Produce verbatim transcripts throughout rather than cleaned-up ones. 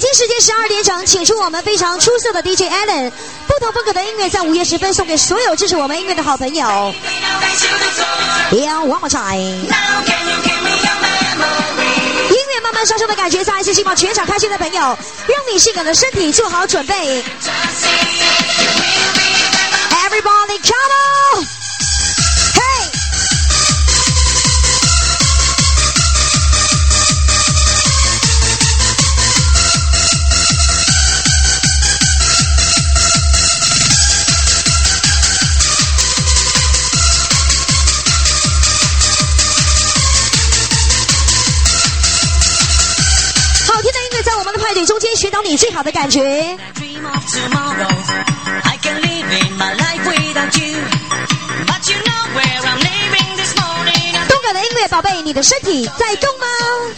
经时间十二点整，请出我们非常出色的 D J Allen， 不同风格的音乐在午夜时分送给所有支持我们音乐的好朋友。Yeah, one more time。音乐慢慢上升的感觉，再一次希望全场开心的朋友，让你性感的身体做好准备。Everybody come on！ Hey！好听的音乐在我们的派对中间寻找你最好的感觉。动感的音乐，宝贝，你的身体在动吗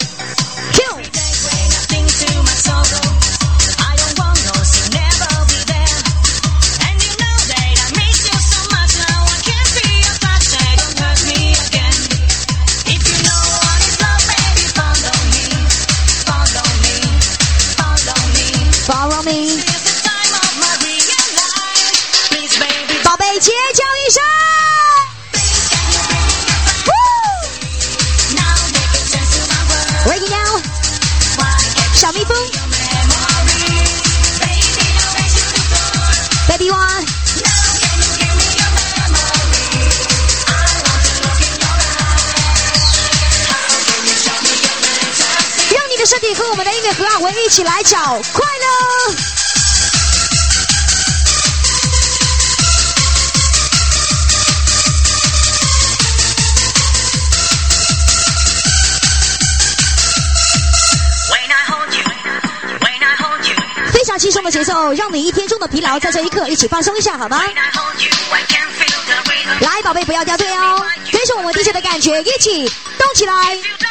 ？Q。Follow me， 宝贝，尖叫一声！Break it down， 小蜜蜂 ，Baby One， 让你的身体和我们的音乐合二为一，起来找快乐。非常轻松的节奏，让你一天中的疲劳在这一刻一起放松一下，好吗？来，宝贝，不要掉队哦，跟着我们 D J 的感觉，一起动起来。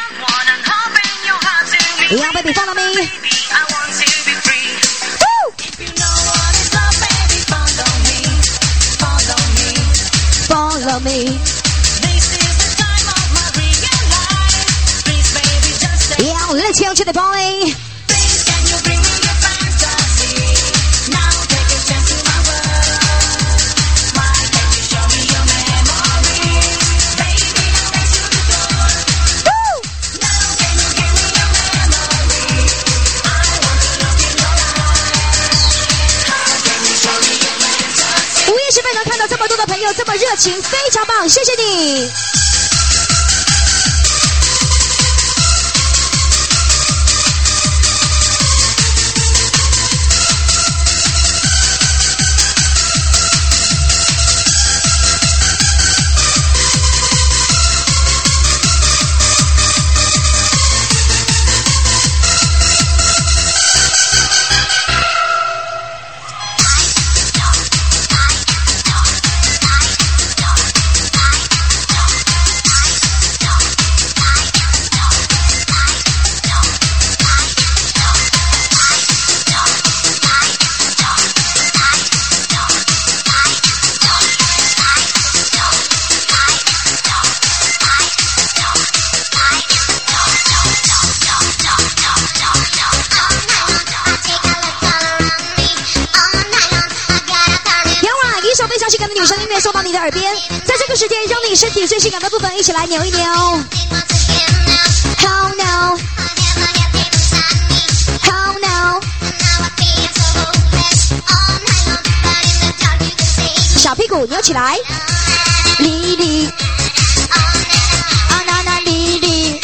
一样 ，baby， follow me。Follow me。Yeah, let's go to the party。能看到这么多的朋友这么热情，非常棒，谢谢你。女生音乐送到你的耳边，在这个时间让你身体最性感的部分一起来扭一扭。How now? How now? 小屁股扭起来，哩哩，啊啦啦哩哩。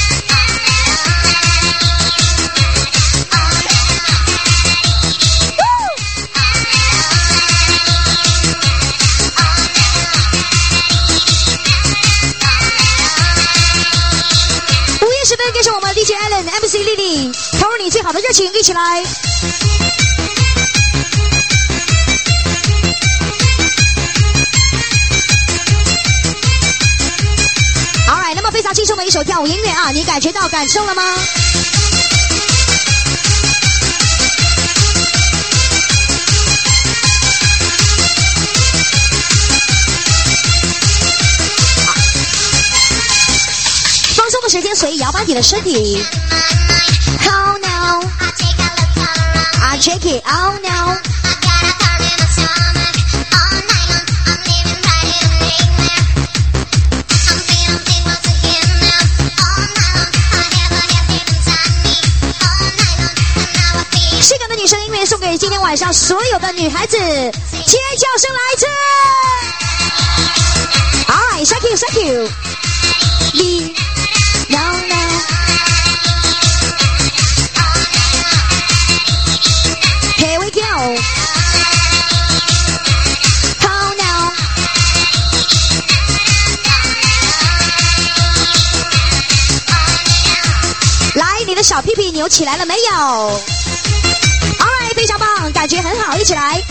跟着我们 D J Allen、M C 丽丽，投入你最好的热情，一起来。Alright， 那么非常轻松的一首跳舞音乐啊，你感觉到感受了吗？时间随意摇摆你的身体。How now? shake it, oh no.性感的女生音乐送给今天晚上所有的女孩子，尖叫声来自 ，Alright, thank you, thank you. Me, no no. Here we go. Oh no. 来，你的小屁屁扭起来了没有？ Alright, 非常棒，感觉很好，一起来。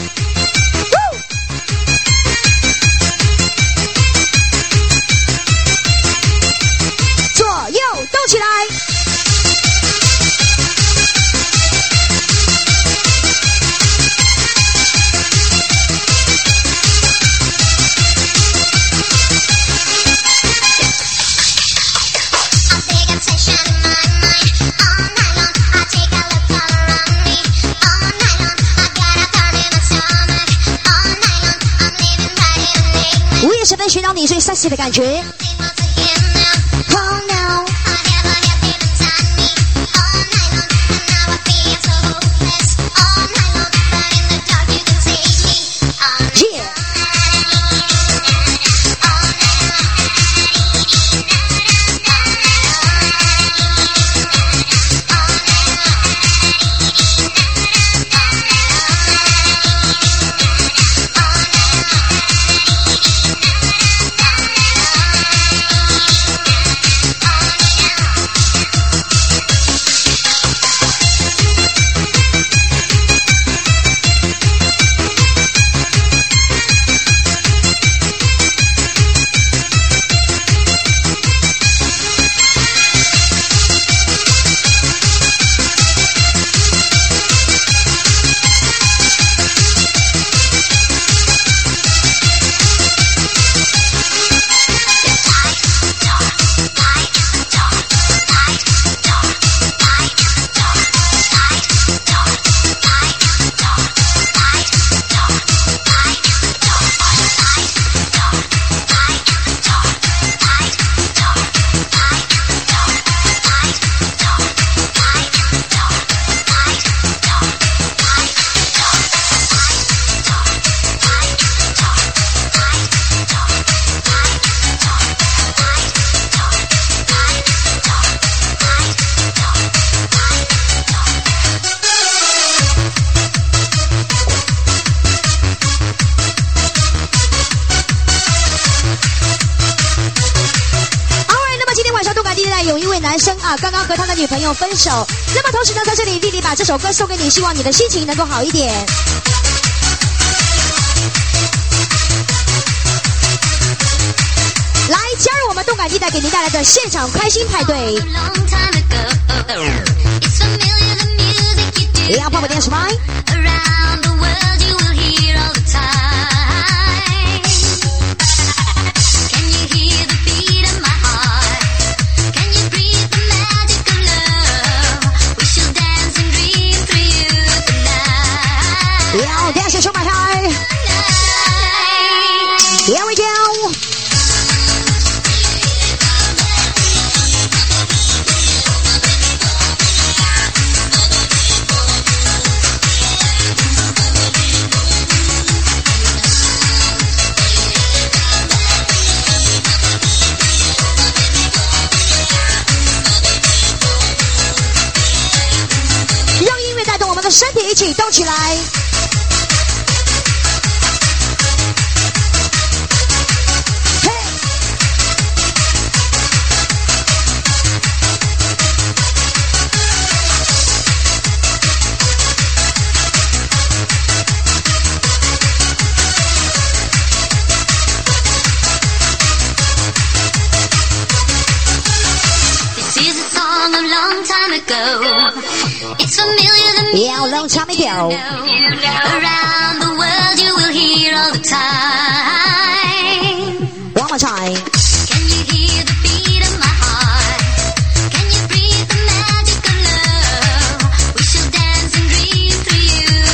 左右动起来。午夜时分寻找你最 sexy 的感觉。Oh no. Yeah. 有一位男生啊，刚刚和他的女朋友分手。那么同时呢，在这里弟弟把这首歌送给你，希望你的心情能够好一点。来加入我们动感地带给您带来的现场开心派对。要泡泡电视麦。要电视收买开 Here we go。 让音乐带动我们的身体一起动起来。 It's familiar to me. Yeah, a long time ago. Around the world you will hear all the time. One more time. Can you hear the beat of my heart? Can you breathe the magic of love? We shall dance and dream through you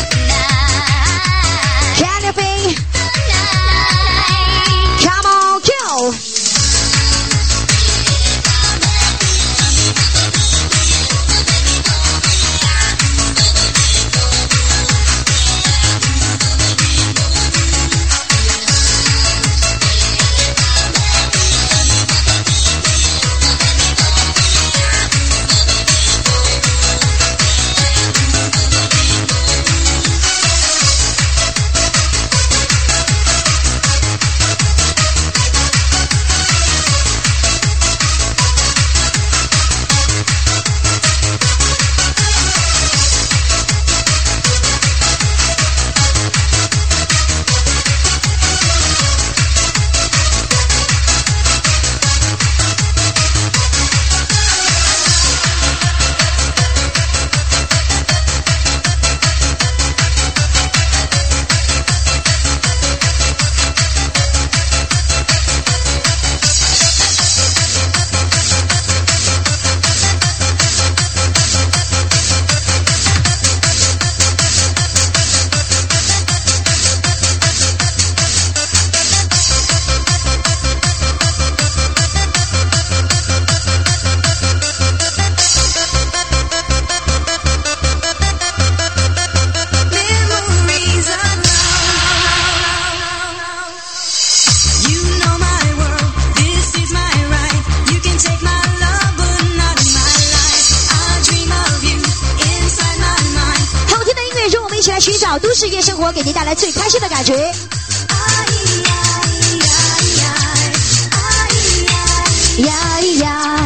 起来寻找都市夜生活给您带来最开心的感觉。呀呀！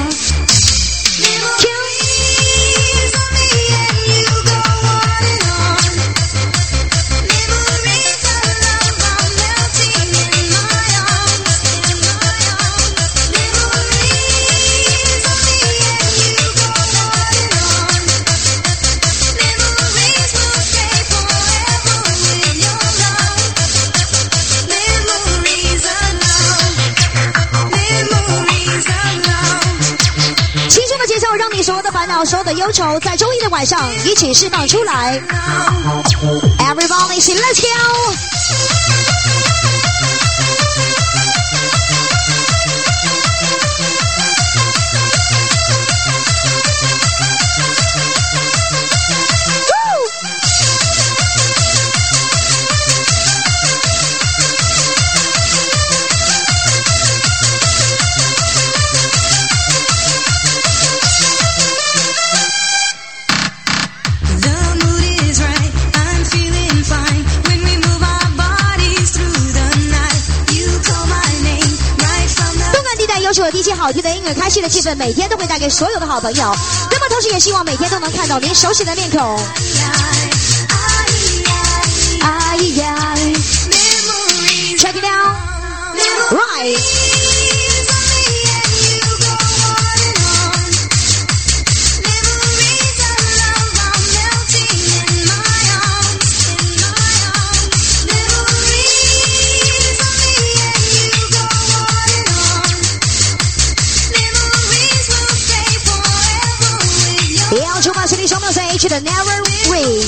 所有的烦恼，所有的忧愁，在周一的晚上一起释放出来。Everybody, let's go！ 有 D J 好听的音乐，开心的气氛，每天都会带给所有的好朋友。那么，同时也希望每天都能看到您熟悉的面孔。哎呀 ，Check it out, right。To the never way.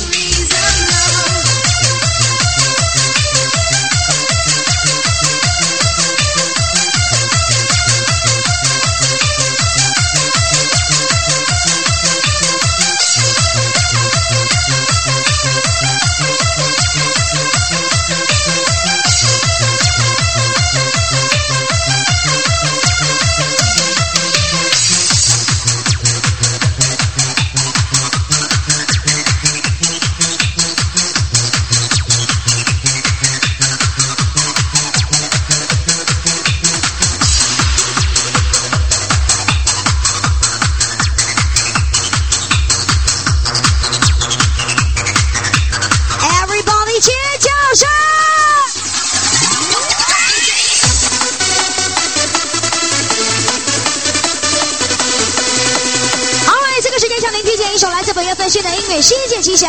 分析的音乐《仙剑奇侠》，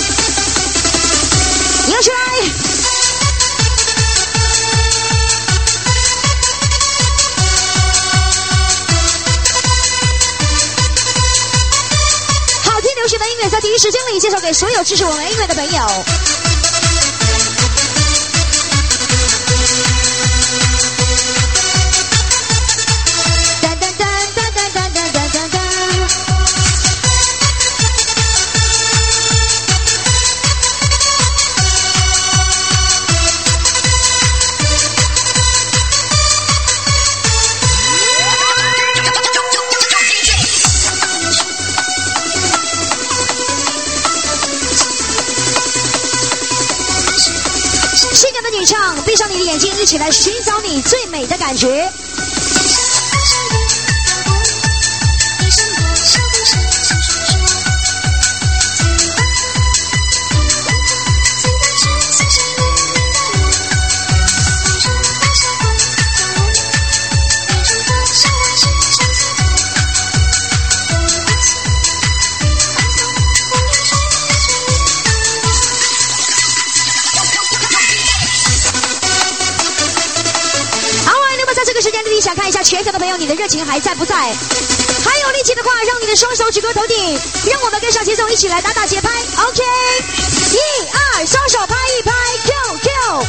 摇出来！好听流行的音乐，在第一时间里介绍给所有支持我们音乐的朋友。闭上你的眼睛，一起来寻找你最美的感觉。想看一下全场的朋友，你的热情还在不在？还有力气的话，让你的双手举过头顶，让我们跟上节奏，一起来打打节拍。OK， 一二，双手拍一拍 ，Q Q。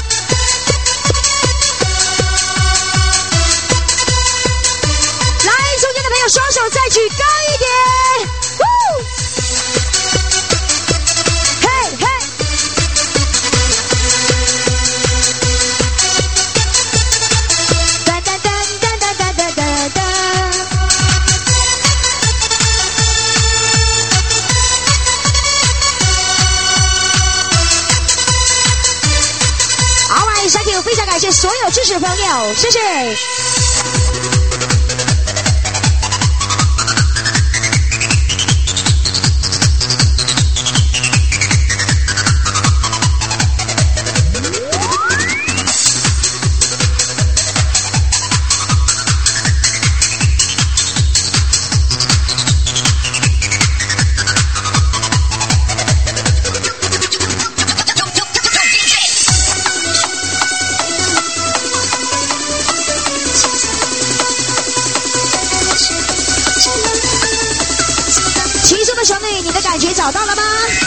来，中间的朋友，双手再举高一点。嘿嘿。 支持的朋友，谢谢。找到了吗？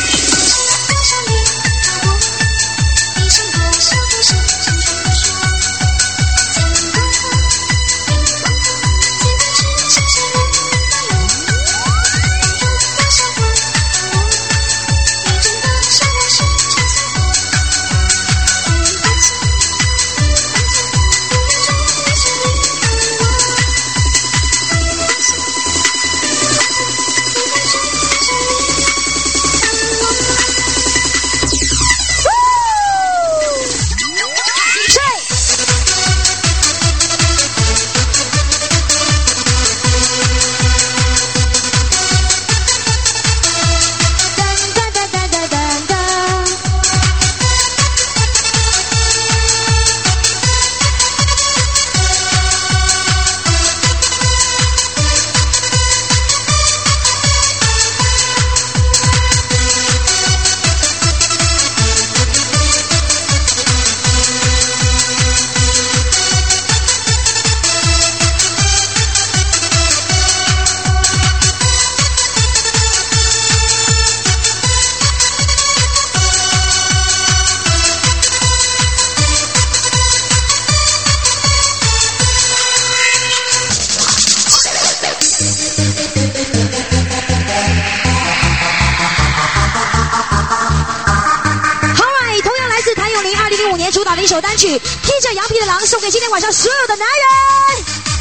主打的一首单曲，披着羊皮的狼，送给今天晚上所有的男人。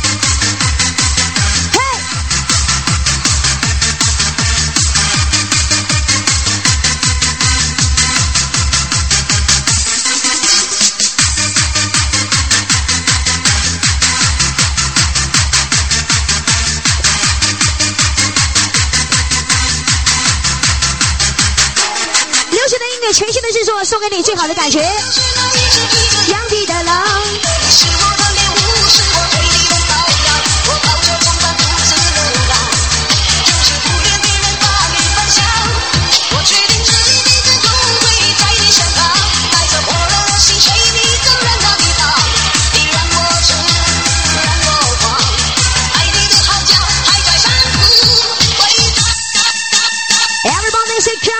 嘿，流行的音乐，全新的制作，送给你最好的感觉。羊皮的狼是我的猎物，是我对你的羔羊，我抱着长发独自流浪，就是不愿别人把你分享。我决定这一辈子都会在你身旁，带着火热的心，随你走任何地方。你让我吃，让我狂，爱你的号角还在山谷回荡。Everybody say go！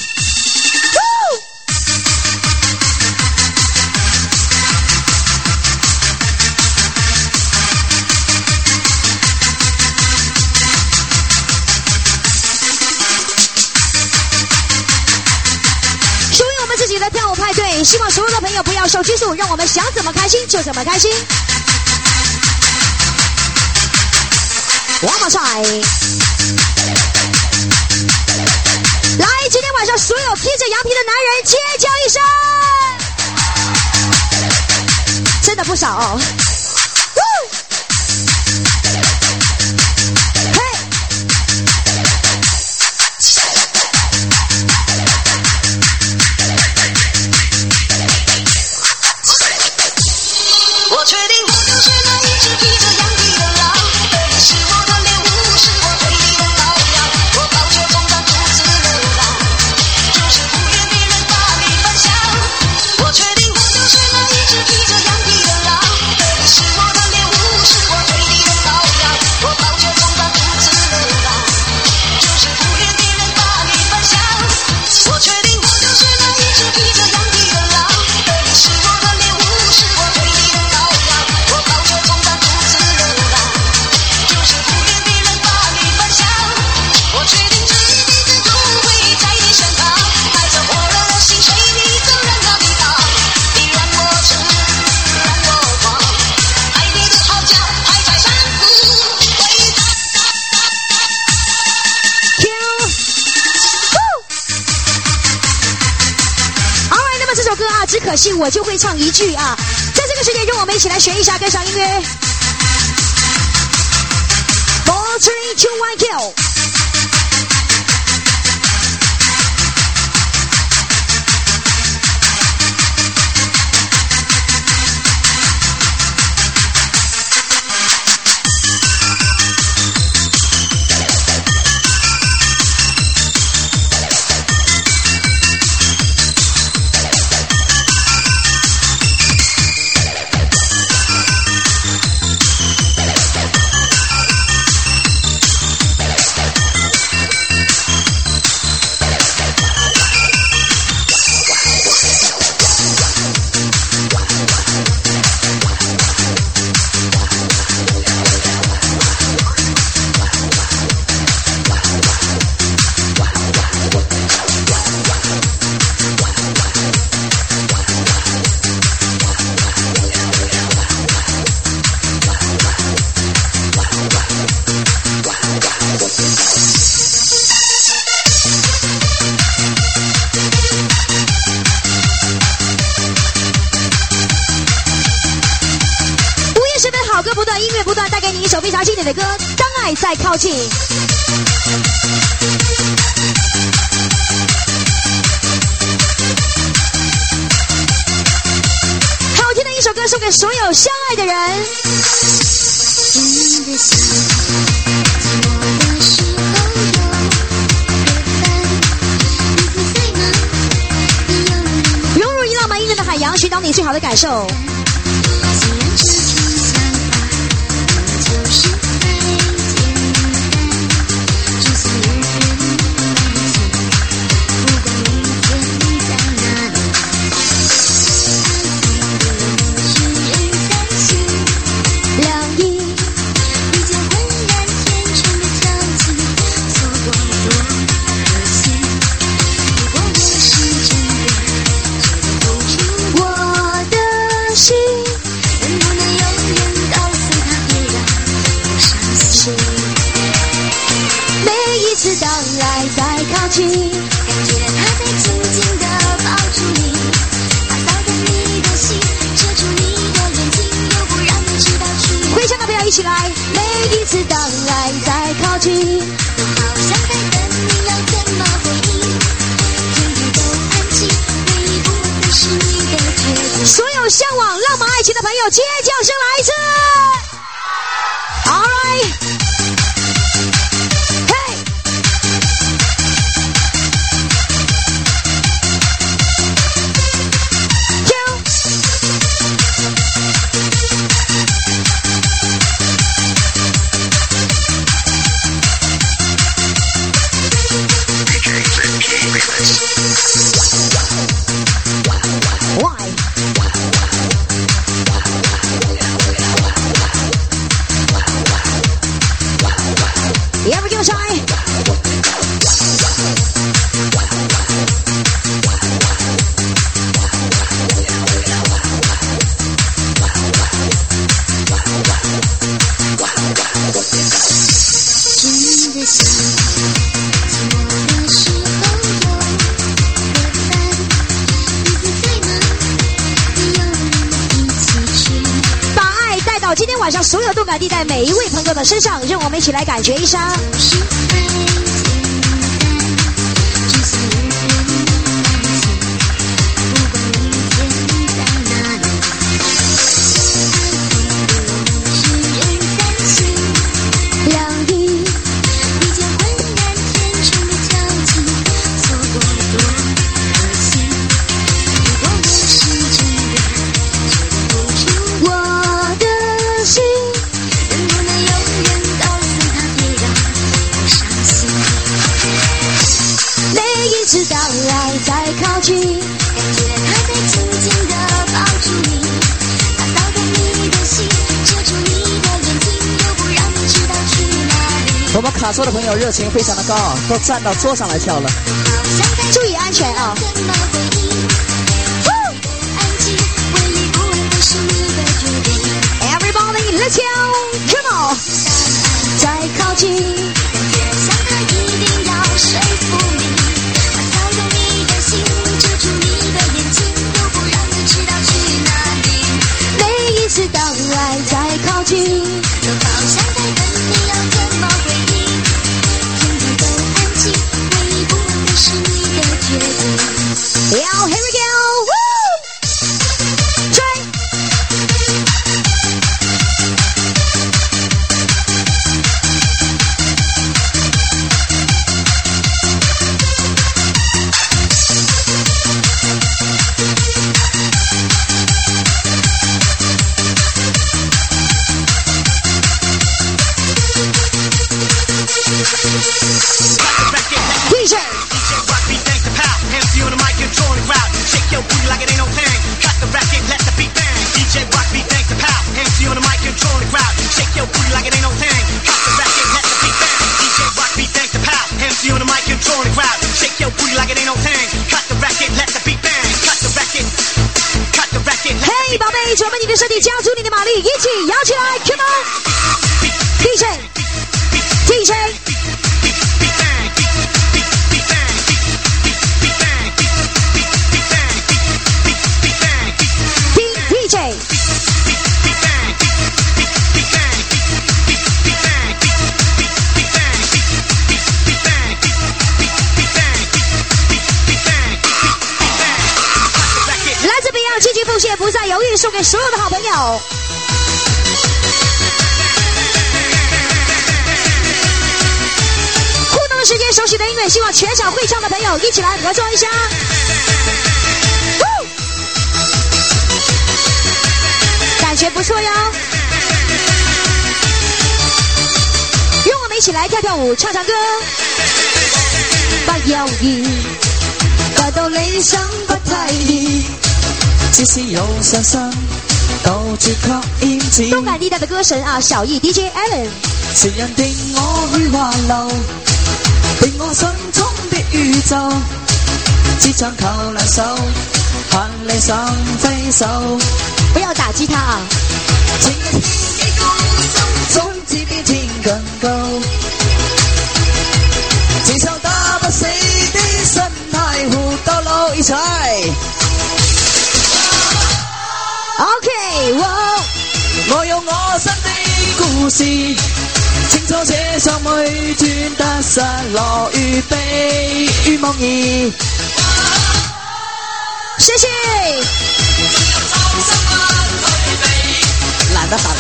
跳舞派对，希望所有的朋友不要受拘束，让我们想怎么开心就怎么开心。One more time， 来，今天晚上所有披着羊皮的男人尖叫一声，真的不少哦。 我确定我就是那一只披着羊皮的狼，你是我的猎物，是我对你的羔羊，我抱着重担独自流浪，就是不愿别人把你分享。我确定我就是那一只披着羊皮的狼，你是我的猎物，是我对你的羔羊，我抱着重担独自流浪，就是不愿别人把你分享。我确定我就是那一只披着羊皮的狼，你是我的猎物，是我对你的羔羊，我抱着重担独自流浪，就是不愿别人把你分享。我决定这一辈子都会在你身旁，带着火热的心，随你走任何地方。你让我吃，让我狂，爱你的号角还在山谷回荡。 Alright， 那么这首歌啊，只可惜我就会唱一句啊。在在这个时间，让我们一起来学一下跟上音乐。Four, three, two, one, go！ 的歌，当爱在靠近。好听的一首歌，送给所有相爱的人。融入一浪漫音乐的海洋，寻找你最好的感受。一起来，每一次当爱在靠近，都好像在等你要怎么回应，天地都安静，唯一不问的是你的决定。所有向往浪漫爱情的朋友，尖叫声来一次 ！All right。晚上所有动感地带每一位朋友的身上，让我们一起来感觉一下。 我们卡座的朋友热情非常的高，都站到桌上来跳了。 注意安全啊！ Everybody, let's go! Come on! 再靠近，感觉像他一定要说服你，他操纵你的心，遮住你的眼睛，又不让你知道去哪里。 决定。Yo, here we go, woo! 追。D J Rock beat, thanks to Pal. M C on the mic, controlling the crowd. Shake your booty like it ain't no thing. Cut the racket, let the beat bang. D J Rock beat, thanks to Pal. M C on the mic, controlling the crowd. Shake your booty like it ain't no thing. Cut the racket, let the beat bang. D J Rock beat, thanks to Pal. M C on the mic, controlling the crowd. Shake your booty like it ain't no thing. Cut the racket, let the beat bang. Cut the racket, cut the racket. 嘿，宝贝，准备你的身体，加速你的马力，一起摇起来 ，Come on！D J，D J。D J， 来自北洋积极奉献，不再犹豫，送给所有的好朋友。互动的时间，熟悉的音乐，希望全场会唱的朋友一起来合作一下。感觉不错哟，让我们一起来跳跳舞，唱唱歌。不猶豫，達到理想不太易， 只是有信心，到處確驗自。 動感地帶的歌神啊，小易 D J Allen。 前人定我去華流，定我心中的宇宙，只想靠兩手，行離上飛手。 不要打擊他啊！ 情人天幾高，心中只比天更高。自受打不死的身態，活到老一齊。 OK， 我我有我新的故事，清楚這場每轉得失落與悲與夢兒。 謝謝。 難得閒，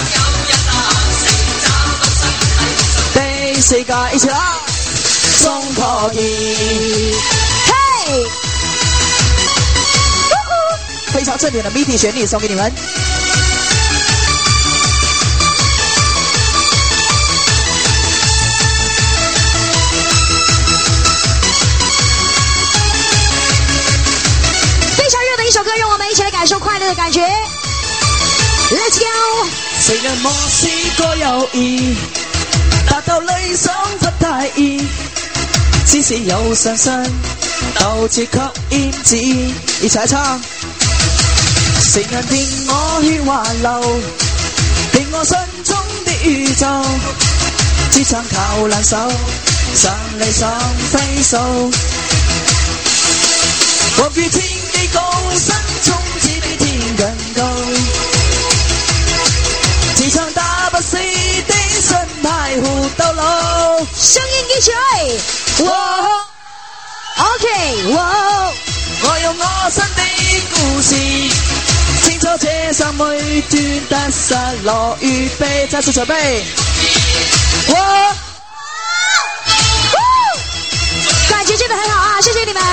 第四屆一起啦，終可以。 嘿， 非常正點的 M I D I 旋律送給你們。 非常熱的一首歌，讓我們一起來感受快樂的感覺。Let's go！ 誰人莫試過猶豫，達到理想不太易，只是有信心，鬥志卻厭止。一齊唱。誰人定我去華流，定我心中的宇宙，只想靠兩手，上嚟上飛手。我與天幾高，心中只比天更高。只想打不死的身態，活到老。 聲音一起來。哇 ！OK， 哇！ 我有我新的故事，清楚這生每段得失落與悲，再次準備。哇！ 感覺真的很好啊，謝謝你們。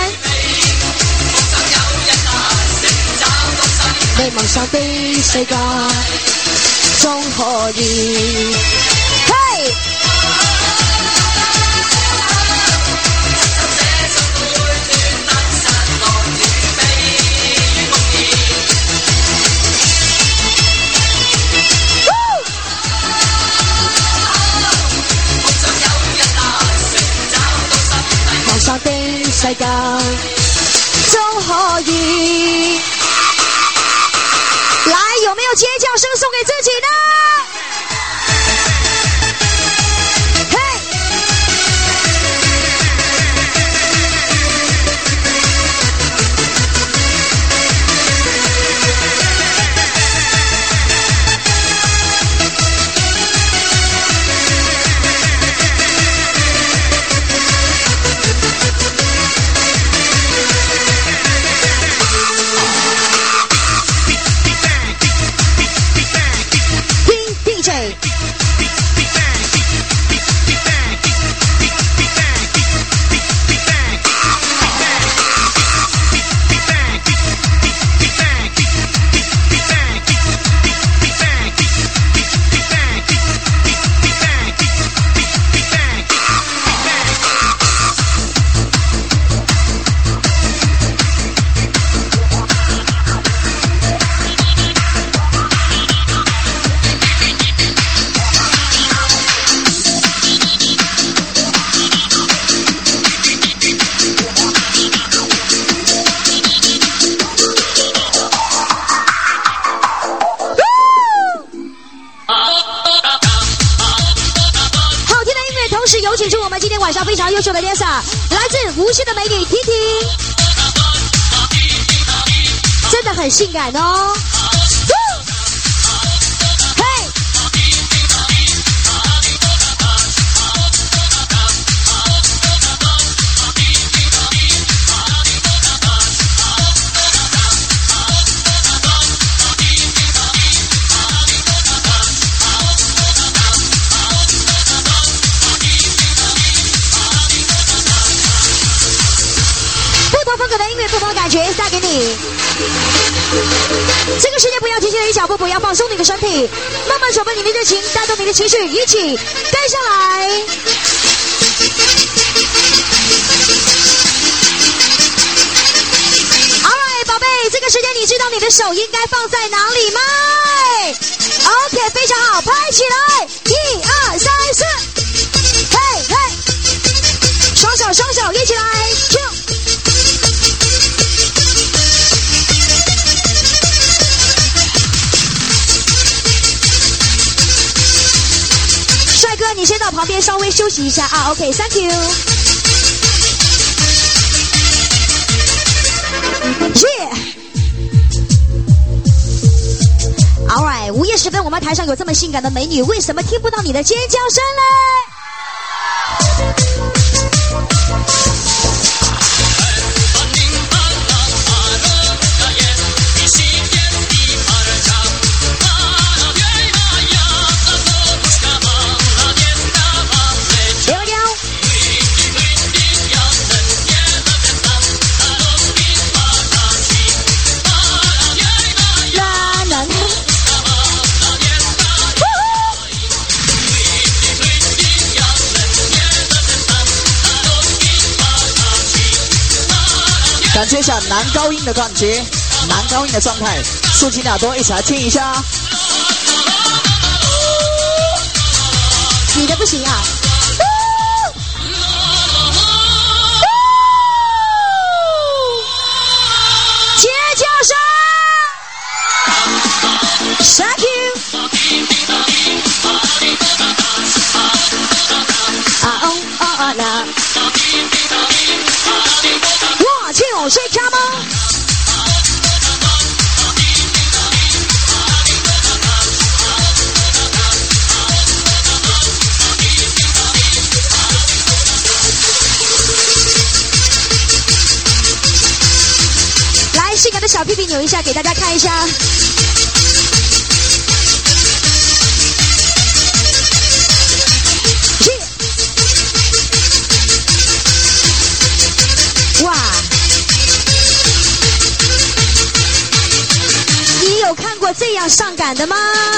你夢想的世界終可以。嘿！夢想的世界終可以。來，有沒有尖叫聲送給自己呢？ 优秀的 dancer， 来自无锡的美女婷婷，真的很性感哦。觉带给你，这个时间不要停下你的脚步，不要放松你的身体，慢慢储备你的热情，带动你的情绪，一起跟上来。Alright， 宝贝，这个时间你知道你的手应该放在哪里吗 ？OK， 非常好，拍起来，一二三四，嘿嘿，双手双手一起来 ，Q。你先到旁边稍微休息一下啊 ，OK，Thank you。耶 ，All right， 午夜时分，我们台上有这么性感的美女，为什么听不到你的尖叫声嘞？ 感觉一下男高音的感觉，男高音的状态，竖起耳朵一起来听一下。 你的不行啊！尖叫声 ！Thank you。啊哦哦哦啦！哇，这有谁卡吗？来，性感的小屁屁扭一下，给大家看一下。哇！你有看过这样上感的吗？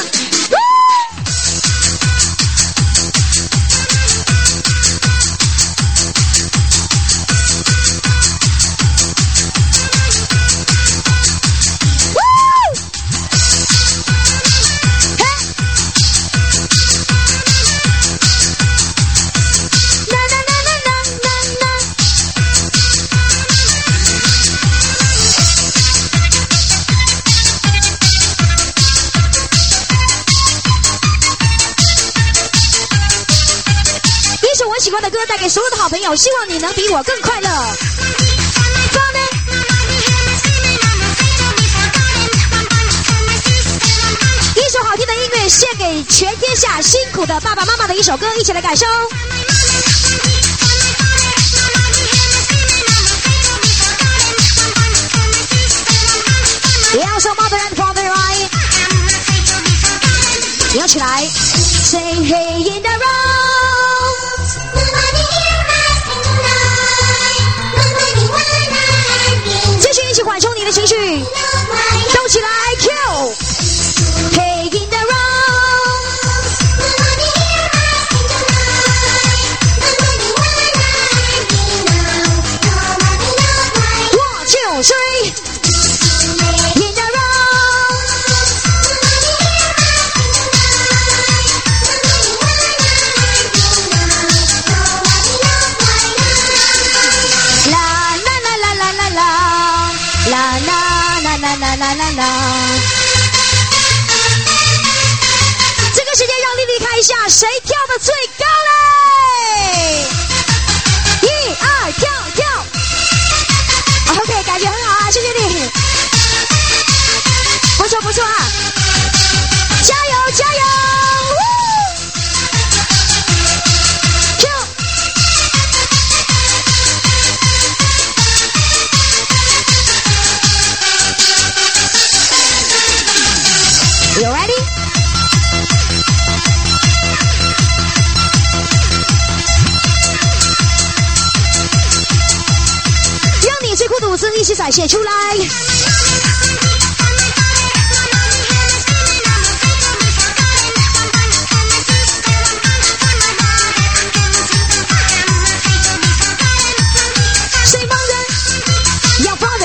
喜欢的歌带给所有的好朋友，希望你能比我更快乐。一首好听的音乐献给全天下辛苦的爸爸妈妈的一首歌，一起来感受。两首 Mother and Father Right， 摇起来 ，Say Hey in the road。继续一起缓冲你的情绪，动起来 ，Q。Hey in the road。One two three。In the road。这个时间让丽丽看一下谁跳的最高嘞！ 声一起展现出来。谁放的？要放的。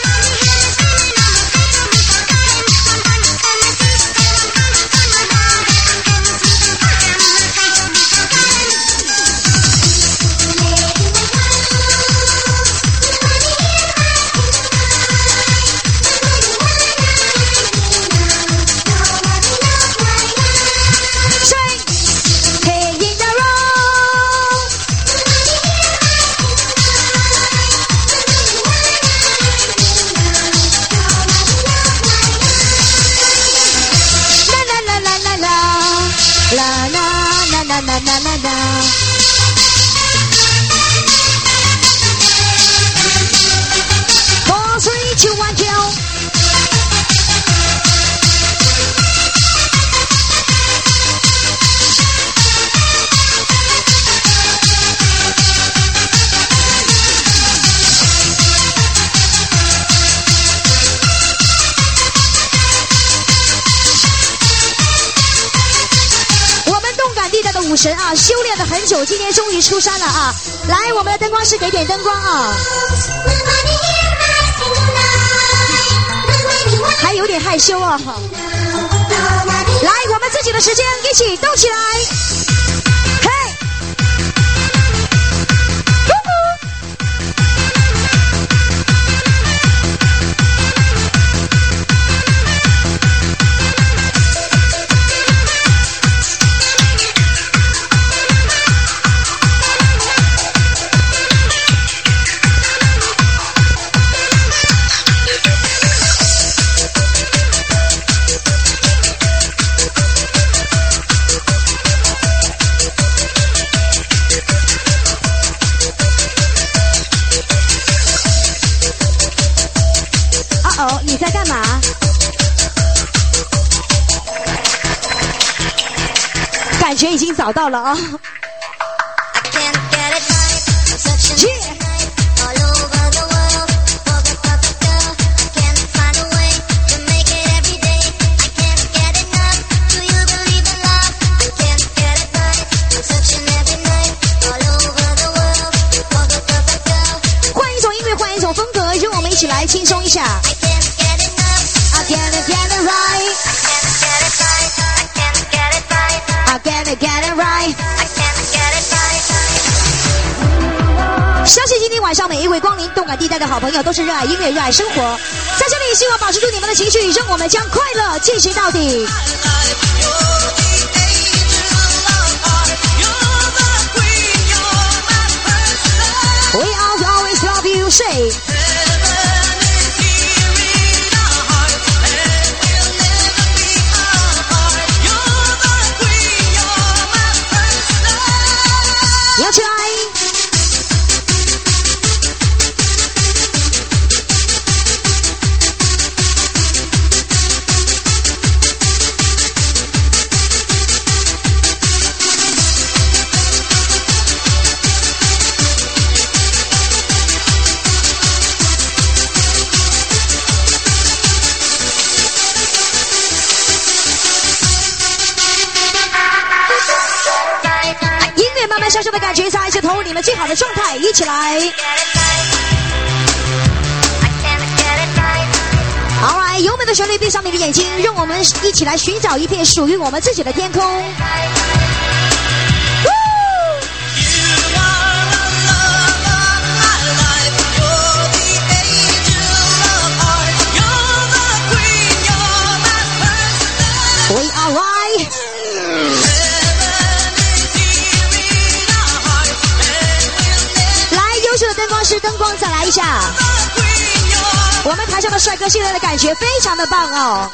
武神啊，修炼了很久，今天终于出山了啊！来，我们的灯光师给点灯光啊！还有点害羞啊！来，我们自己的时间一起动起来！嘿！你在干嘛？感觉已经找到了啊！换一种音乐，换一种风格，让我们一起来轻松一下。I gotta get it right. I gotta get it right. 相信今天晚上每一位光临动感地带的好朋友都是热爱音乐、热爱生活。在这里，希望保持住你们的情绪，让我们将快乐进行到底。We all always love you, say.摇起来！享受的感觉，再一次投入你们最好的状态，一起来 ！Alright， 优美的旋律，闭上你的眼睛，让我们一起来寻找一片属于我们自己的天空。We are right。优秀的灯光师，灯光再来一下。我们台上的帅哥现在的感觉非常的棒哦。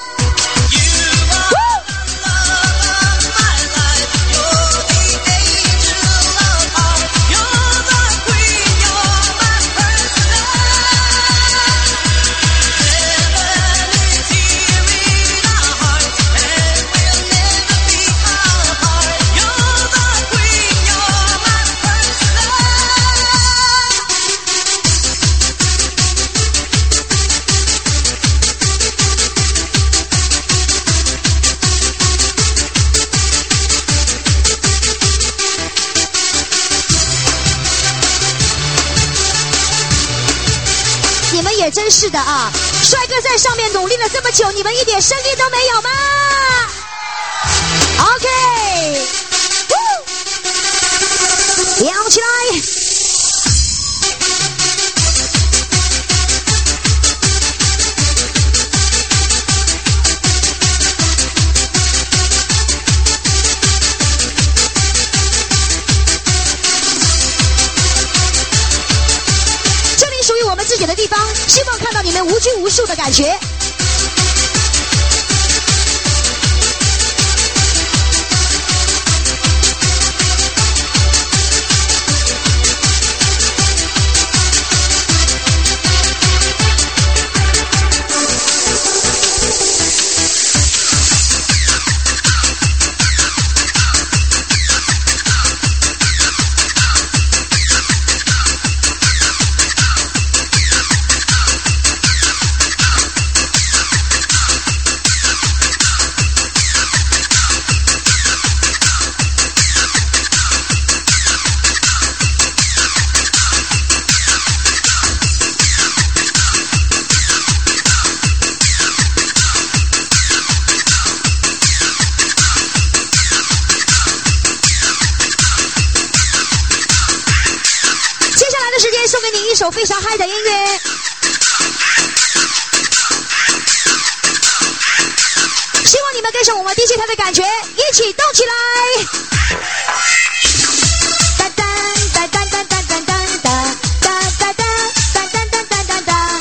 们也真是的啊！帅哥在上面努力了这么久，你们一点声音都没有吗 ？OK， 摇起来！自己的地方，希望看到你们无拘无束的感觉。送给你一首非常嗨的音乐，希望你们跟上我们 D J 台的感觉，一起动起来！哒哒哒哒哒哒哒哒哒哒哒哒哒哒哒哒哒。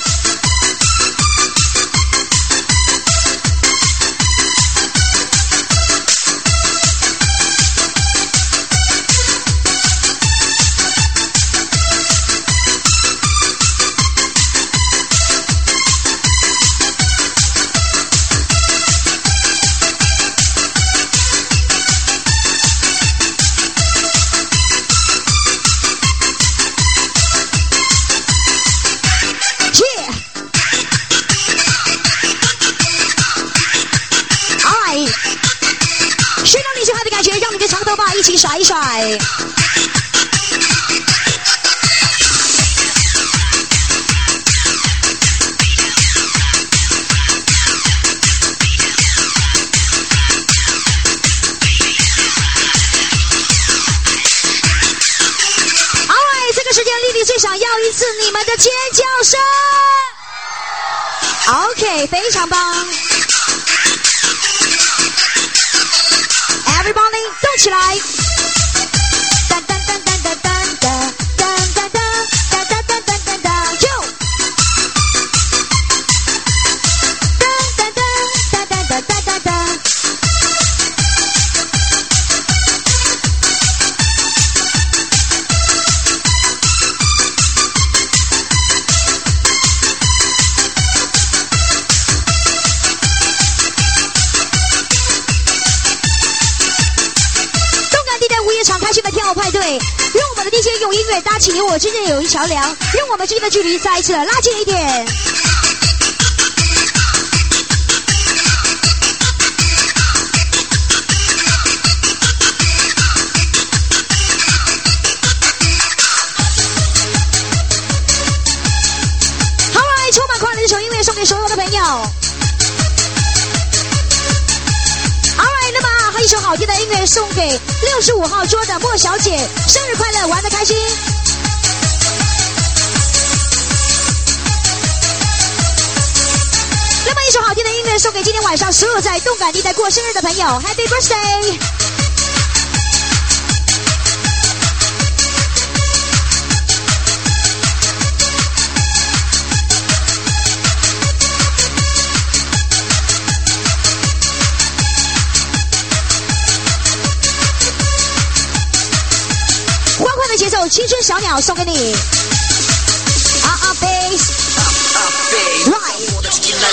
一起甩一甩。Alright， 这个时间丽丽最想要一次你们的尖叫声。OK， 非常棒。Everybody 动起来！哒哒哒哒哒哒哒哒哒哒哒哒哒哒哒，就！哒哒哒哒哒哒哒哒。派对，让我们的 D J 用音乐搭起你我之间的友谊桥梁，让我们之间的距离再一次的拉近一点。好来，充满快乐这首音乐送给所有的朋友。一首好听的音乐送给六十五号桌的莫小姐，生日快乐，玩得开心。那么一首好听的音乐送给今天晚上所有在动感地带过生日的朋友 ，Happy Birthday！ 节奏青春小鸟送给你 ，R R bass， right，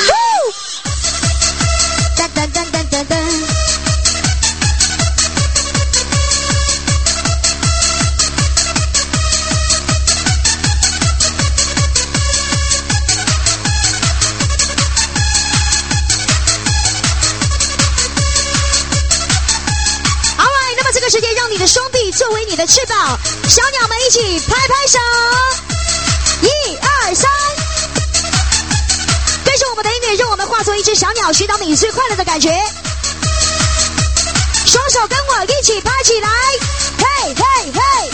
噔噔噔噔噔噔。Alright， 那么这个时间让你的双臂作为你的翅膀。小鸟们一起拍拍手，一二三， 一只小鸟，寻找你最快乐的感觉。双手跟我一起拍起来，嘿嘿嘿！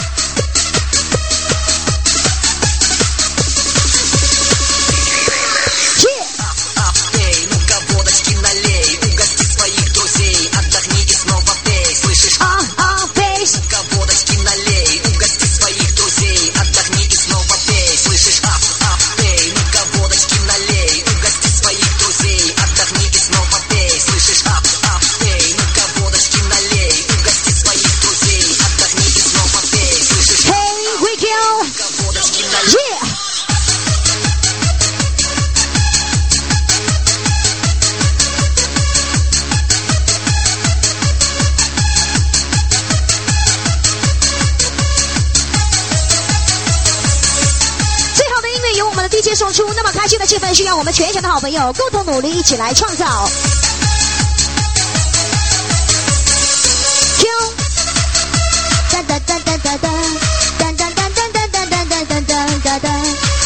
送出那么开心的气氛，需要我们全场的好朋友共同努力，一起来创造。Q， 哒哒哒哒哒哒，哒哒哒哒哒哒哒哒哒哒哒。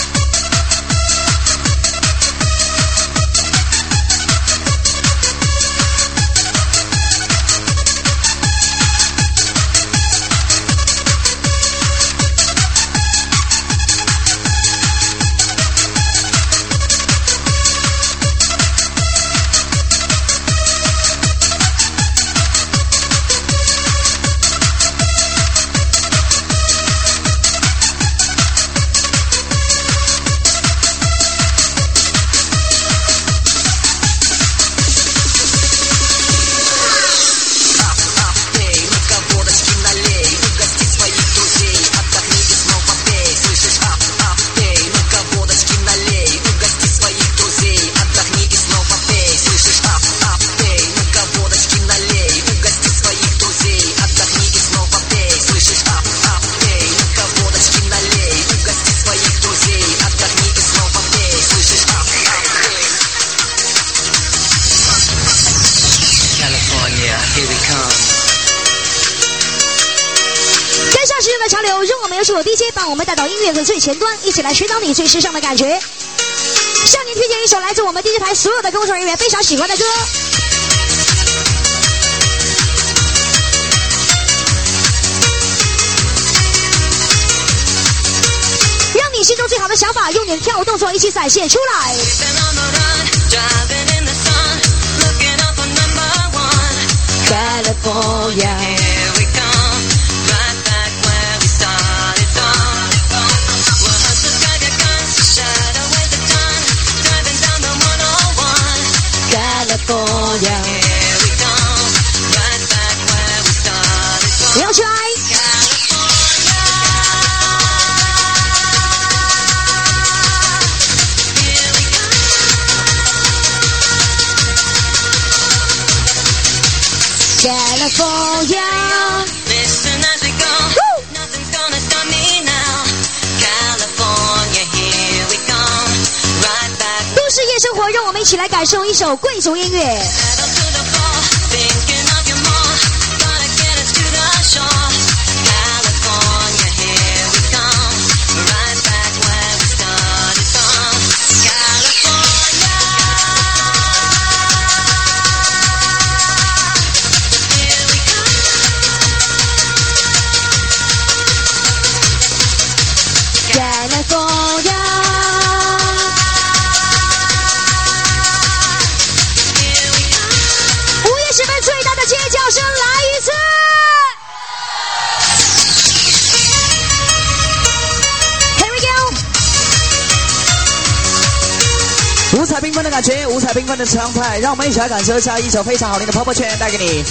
是我 D J 把我们带到音乐的最前端，一起来寻找你最时尚的感觉。向您推荐一首来自我们 D J 台所有的工作人员非常喜欢的歌，让你心中最好的想法用你的跳舞动作一起展现出来。California California， 你要去爱。California， listen as we go, nothing's gonna stop me now. California, here we come, right back. 都市夜生活，让我们一起来感受一首贵族音乐。 五彩缤纷的感觉，五彩缤纷的常态，让我们一起来感受一下一首非常好听的泡泡圈带给你。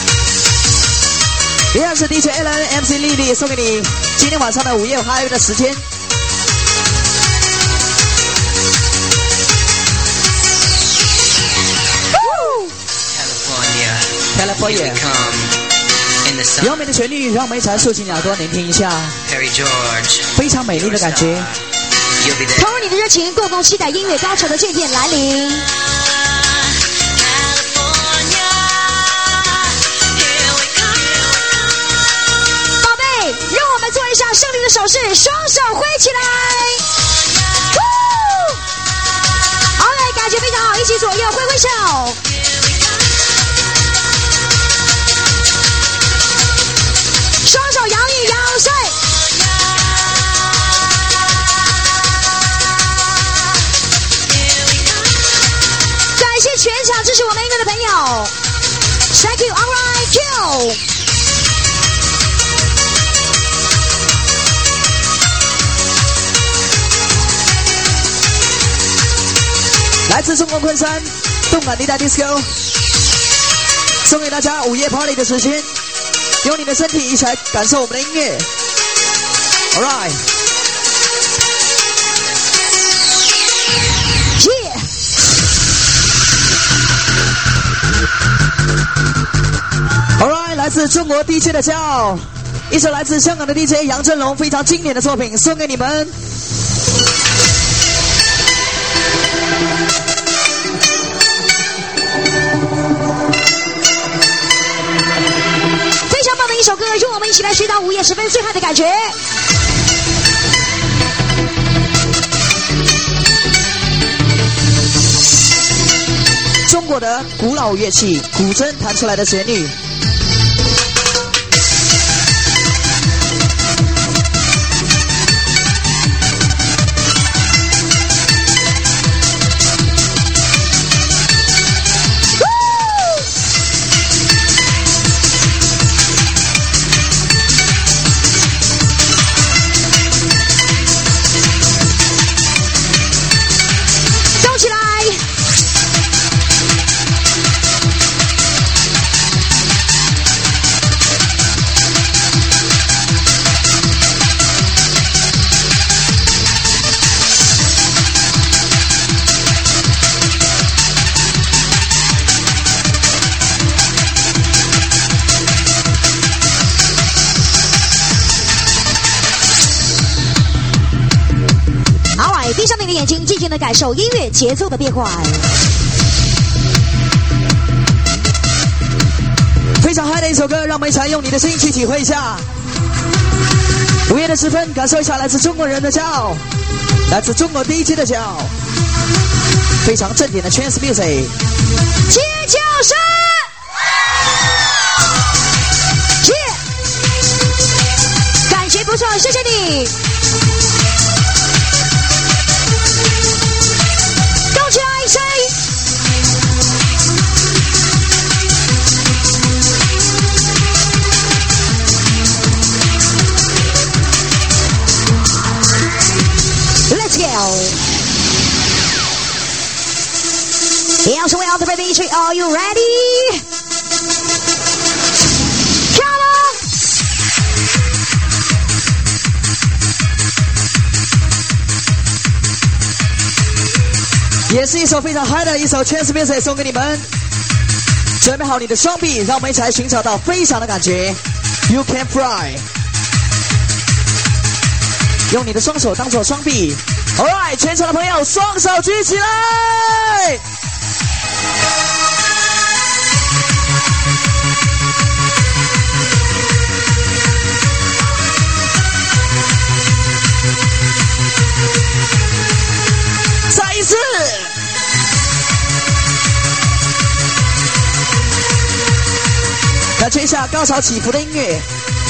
一样是 D J Alan、M C 丽丽送给你今天晚上的午夜嗨的时间。California， 优美的旋律，让我们一起来竖起耳朵聆听一下，非常美丽的感觉。 投入你的热情，共同期待音乐高潮的渐渐来临。宝贝，让我们做一下胜利的手势，双手挥起来。OK， 感觉非常好，一起起左右挥挥手。双手摇一摇，睡。感谢全场支持我们音乐的朋友 ，Thank you, alright, Q。 来自中国昆山动感地带 disco， 送给大家午夜 party 的时间，用你的身体一起来感受我们的音乐。All right， yeah。 All right， 来自中国 D J 的骄傲，一首来自香港的 D J 杨振龙非常经典的作品，送给你们。 非常棒的一首歌，让我们一起来寻找午夜时分最嗨的感觉。 中国的古老乐器古筝弹出来的旋律。 闭上你的眼睛，静静的感受音乐节奏的变换。 非常嗨的一首歌，让我们一起来用你的声音去体会一下。午夜的时分，感受一下来自中国人的骄傲，来自中国 D J 的骄傲，非常正点的 Trance Music。 尖叫声！耶！感觉不错，谢谢你。Yes, we are the baby. Are you ready? Come on! 也是一首非常嗨的一首 Trance Music 送给你们。准备好你的双臂，让我们一起来寻找到飞翔的感觉。You can fly。用你的双手当做双臂。Alright， 全场的朋友，双手举起来！再一次！感觉一下高潮起伏的音乐。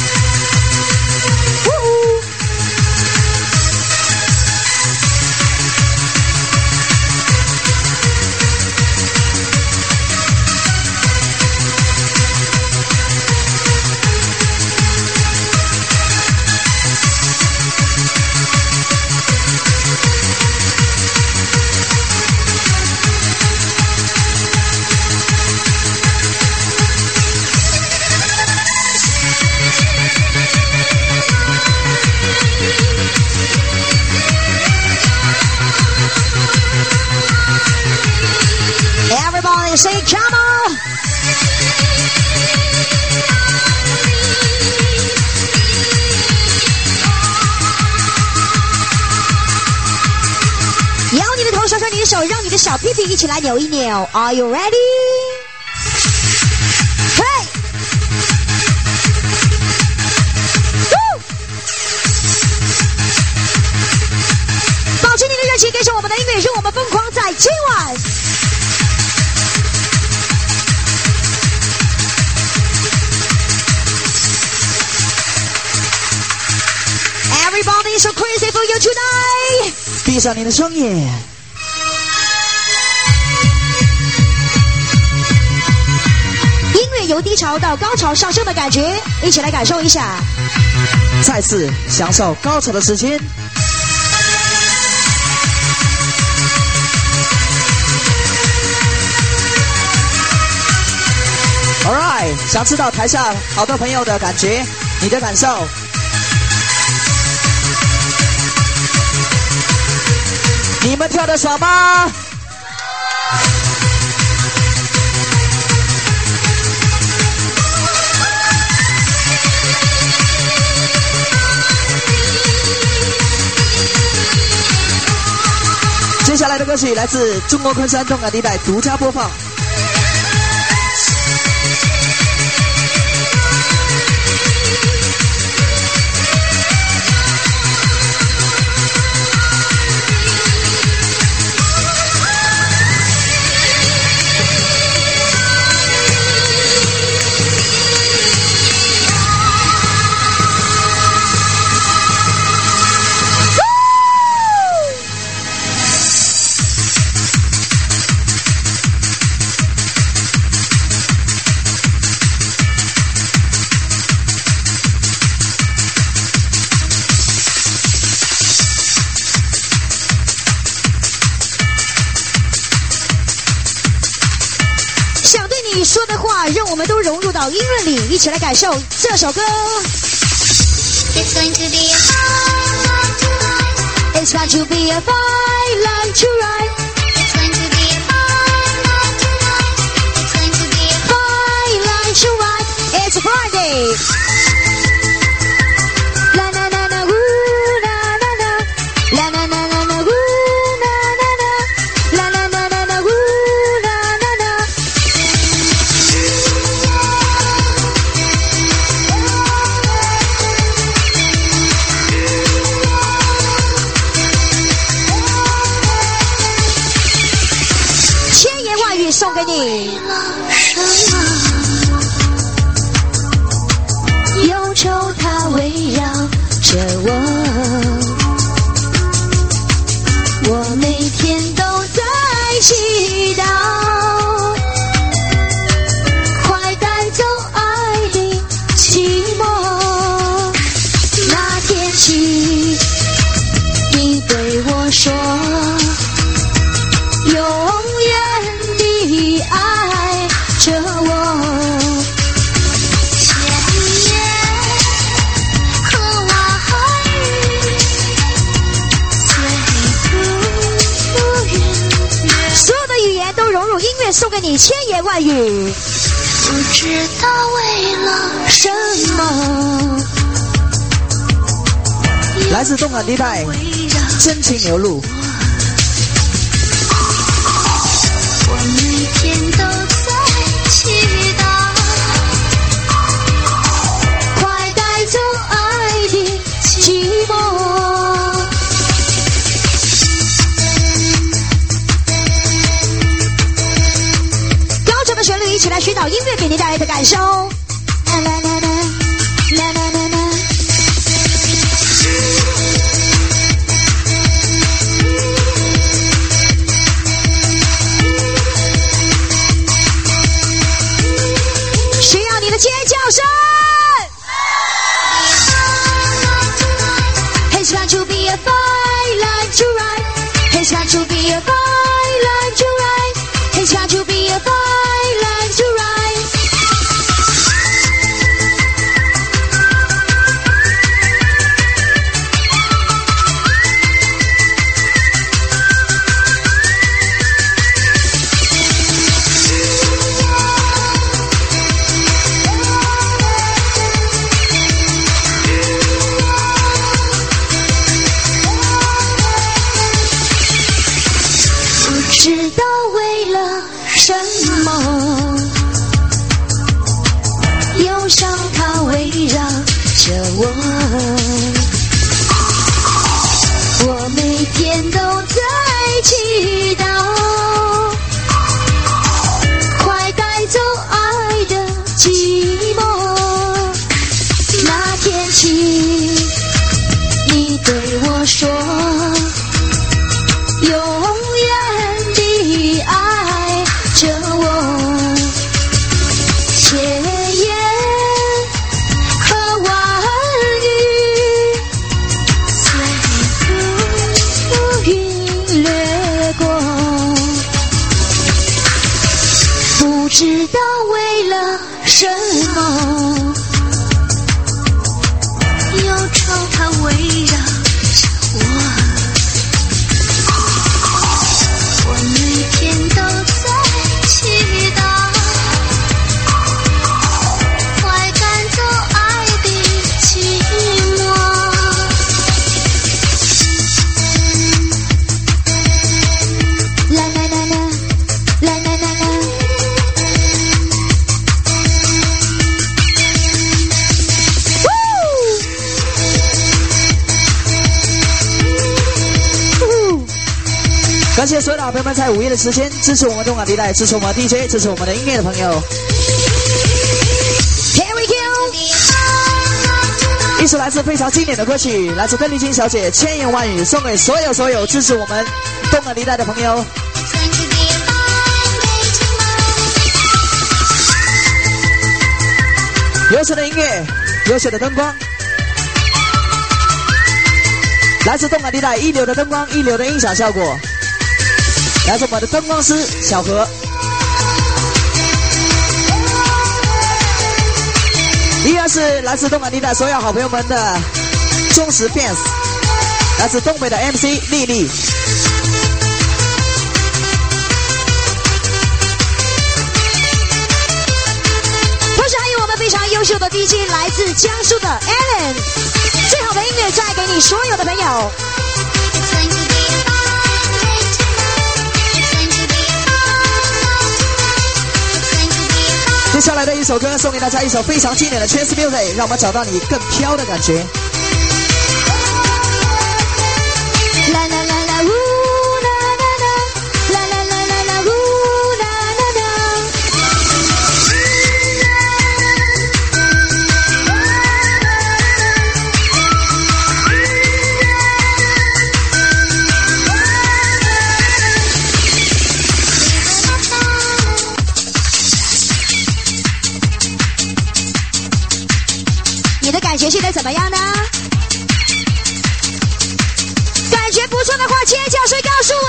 Say come on! 摇你的头，甩甩你的手，让你的小屁屁一起来扭一扭。Are you ready? Hey! Woo! 保持你的热情，跟上我们的音乐，让我们疯狂在来，今晚。Everybody so crazy for you tonight。 闭上你的双眼。 音乐由低潮到高潮上升的感觉，一起来感受一下。 再次享受高潮的时间。Alright， 想知道台下好多朋友的感觉，你的感受。你们跳得爽吗？接下来的歌曲来自中国昆山动感地带独家播放。 说的话，让我们都融入到音乐里，一起来感受这首歌。It's going to be a fine line tonight. It's going to be a fine line to ride. It's going to be a fine line tonight. It's going to be a fine line to ride. It's a Friday. La na na na woo na na na. La na na na na woo na na na. La na na na na woo na na na. 送给你。忧愁它围绕着我，我每天都在祈祷，快带走爱的寂寞。那天起，你对我说，永远你爱着我，千言和万语，最不言。所有的语言都融入音乐，送给你千言万语。不知道为了什么， 来自动感地带，真情流露。 每天都在祈祷，快带走爱的寂寞。高潮的旋律，一起来寻找音乐给你带来的感受。啦啦啦啦啦啦啦啦。尖叫声 He's going to be a fine line to ride. He's going to be a fine line to ride. He's going to be a fine line to ride. 知道为了什么，忧伤它围绕着我，我每天都在祈祷， 知道为了什么， 忧愁它围绕着我，我每天都在祈祷，快赶走爱的寂寞。 啦啦啦啦，啦啦啦啦。 感谢所有的好朋友们在午夜的时间支持我们动感地带，支持我们的 D J， 支持我们的音乐的朋友。 Here we go！ 一首来自非常经典的歌曲，来自邓丽君小姐《千言万语》，送给所有所有支持我们动感地带的朋友。优秀的音乐，优秀的灯光，来自动感地带一流的灯光，一流的音响效果。来自我们的灯光师小何，依然是来自动感地带所有好朋友们的忠实 fans， 来自东北的 M C 丽丽。 同时还有我们非常优秀的 D J， 来自江苏的 Alan， 最好的音乐带给你所有的朋友。 接下来的一首歌送给大家，一首非常经典的 Trance Music， 让我们找到你更飘的感觉。 啦啦啦啦，呜啦啦啦，啦啦啦啦啦，呜啦啦啦。你的感觉现在怎么样呢？感觉不错的话，尖叫声告诉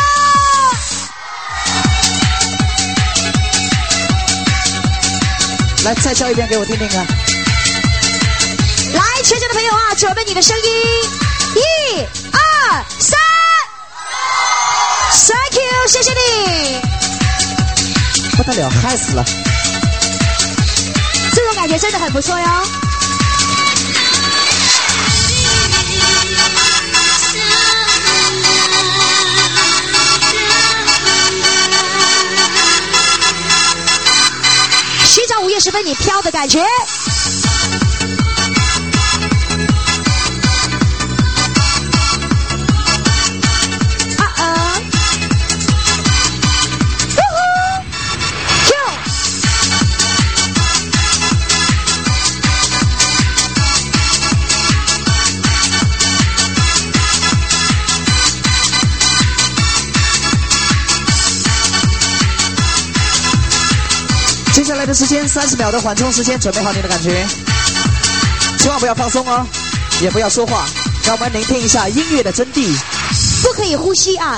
我。 来，再叫一遍给我听听看。 来，全场的朋友啊，准备你的声音，一、二、三 ，Thank you， 谢谢你。 不得了，嗨死了！ 这种感觉真的很不错哟。寻找午夜时分你飘的感觉。啊啊！呜呼 ！Q。 接下来的时间三十秒的缓冲时间，准备好你的感觉，千万不要放松哦，也不要说话，让我们聆听一下音乐的真谛。 不可以呼吸啊！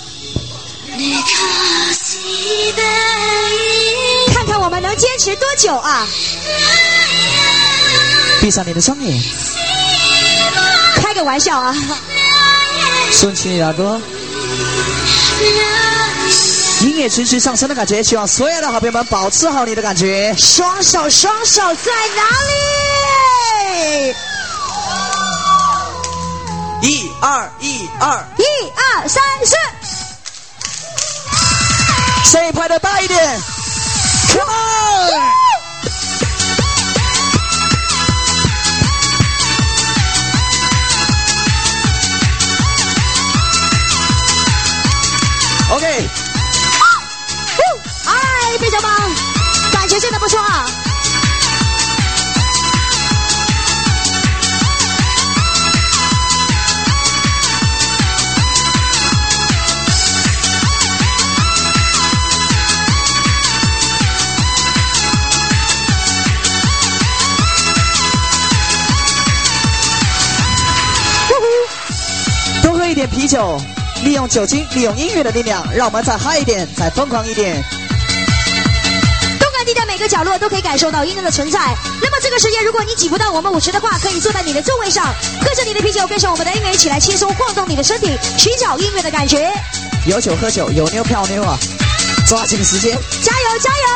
看看我们能坚持多久啊！ 闭上你的双眼， 开个玩笑啊！ 竖起你的耳朵，音乐持续上升的感觉，希望所有的好朋友们保持好你的感觉。 双手，双手在哪里？ 一二一二， 一二三四， 谁拍的大一点 ？Come on！ OK， 哎，非常棒，感觉真的不错啊！ 多喝一点啤酒。利用酒精，利用音乐的力量，让我们再嗨一点，再疯狂一点。 兰地带每个角落都可以感受到音乐的存在。那么这个时间，如果你挤不到我们舞池的话，可以坐在你的座位上，喝着你的啤酒，跟上我们的音乐一起来轻松晃动你的身体，寻找音乐的感觉。 有酒喝酒，有妞泡妞啊！抓紧时间， 加油加油！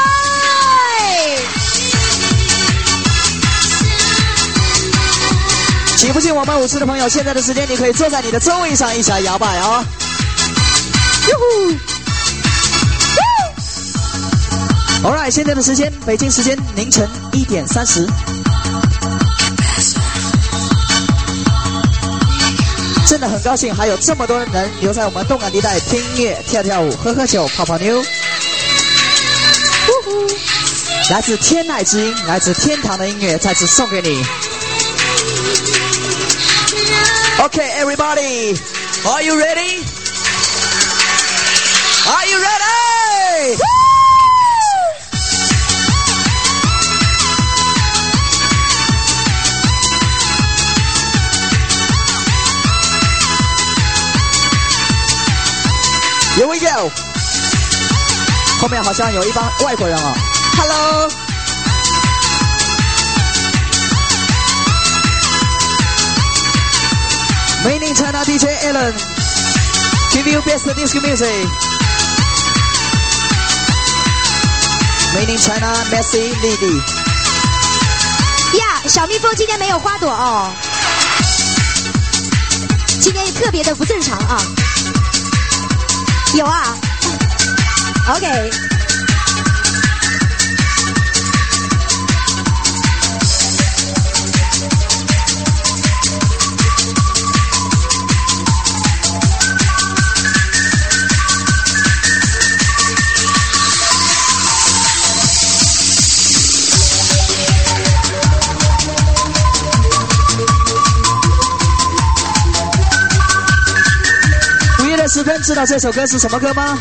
挤不进我们舞池的朋友，现在的时间你可以坐在你的座位上一起来摇摆啊！哟呼 ！Alright， 现在的时间，北京时间凌晨一点三十。真的很高兴，还有这么多人留在我们动感地带听音乐、跳跳舞、喝喝酒、泡泡妞。来自天籁之音，来自天堂的音乐，再次送给你。Okay, everybody, are you ready? Are you ready? Here we go. 后面好像有一帮外国人啊。Hello. Made in China D J Alan, give you best disco music. Made in China Messi Lily. 呀，小蜜蜂今天没有花朵哦，今天也特别的不正常啊。有啊 ，OK。 十分知道这首歌是什么歌吗？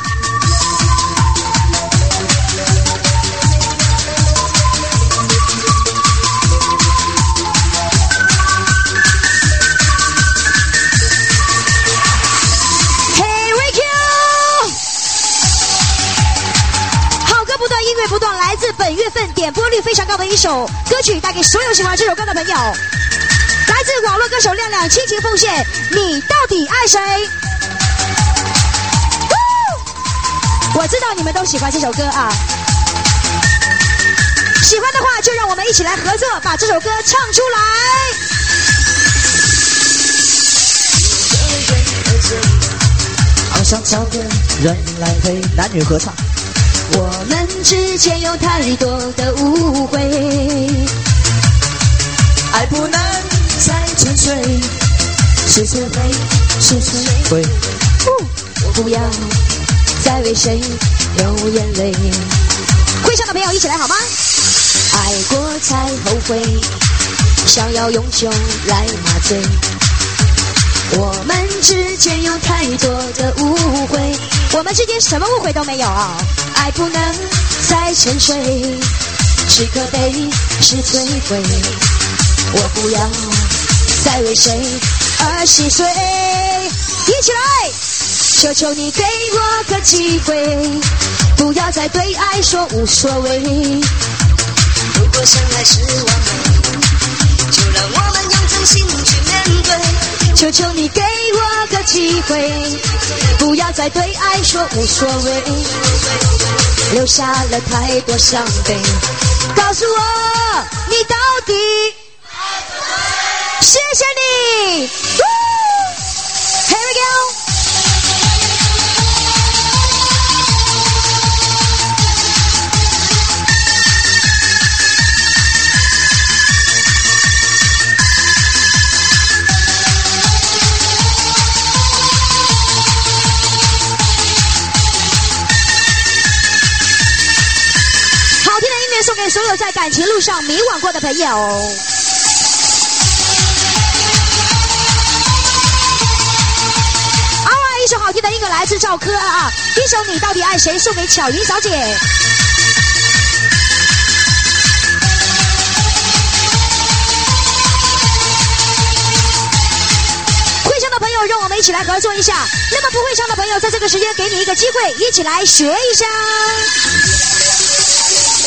好歌不断，音乐不断，来自本月份点播率非常高的一首歌曲，带给所有喜欢这首歌的朋友。来自网络歌手亮亮倾情奉献，你到底爱谁？我知道你们都喜欢这首歌啊，喜欢的话就让我们一起来合作，把这首歌唱出来。 好想找个人来陪，男女合唱。 我们之间有太多的误会， 爱不能再沉睡，是谁会，是谁会？ 我不要再为谁流眼泪。会唱的朋友一起来好吗？爱过才后悔，想要用酒来麻醉。我们之间有太多的误会，我们之间什么误会都没有。爱不能再沉睡，是可悲是摧毁。我不要再为谁而心碎。一起来！求求你给我个机会，不要再对爱说无所谓。 如果相爱是完美，就让我们用真心去面对。 求求你给我个机会，不要再对爱说无所谓。留下了太多伤悲，告诉我你到底爱不爱？谢谢你。Here we go。送给所有在感情路上迷惘过的朋友。啊，一首好听的音乐来自赵柯啊，一首你到底爱谁送给巧云小姐。会唱的朋友让我们一起来合作一下，那么不会唱的朋友在这个时间给你一个机会，一起来学一下。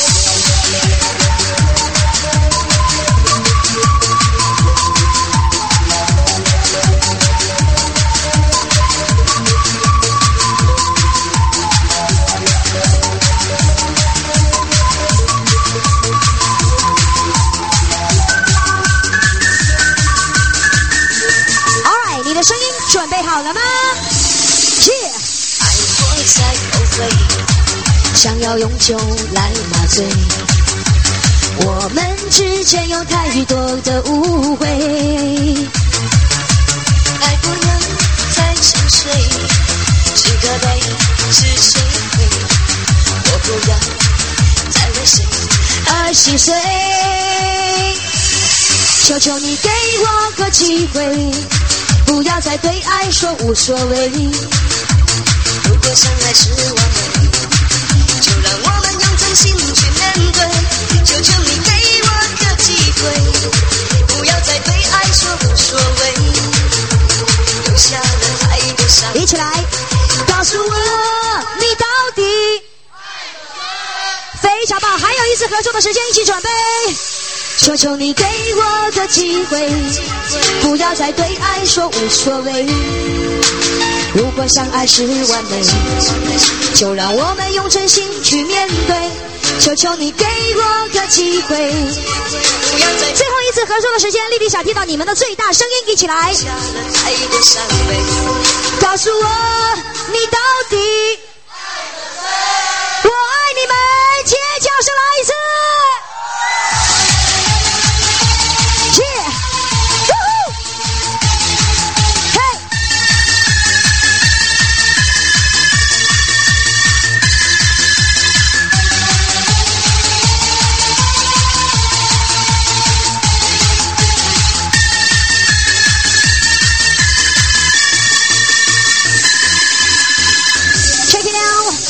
再后悔， 想要用酒来麻醉。我们之间有太多的误会， 爱不能再沉睡，这个泪是谁会？我不要再为谁而心碎。求求你给我个机会，不要再对爱说无所谓。 如果相爱是完美，就让我们用真心去面对。求求你给我个机会，不要再对爱说无所谓，留下了太多伤。 一起来，告诉我你到底非常棒！还有一次合作的时间，一起准备。求求你给我个机会，不要再对爱说无所谓。如果相爱是完美，就让我们用真心去面对。求求你给我个机会， 不要再最后一次合作的时间，丽丽想听到你们的最大声音，一起来！ 下了太多伤悲。 告诉我你到底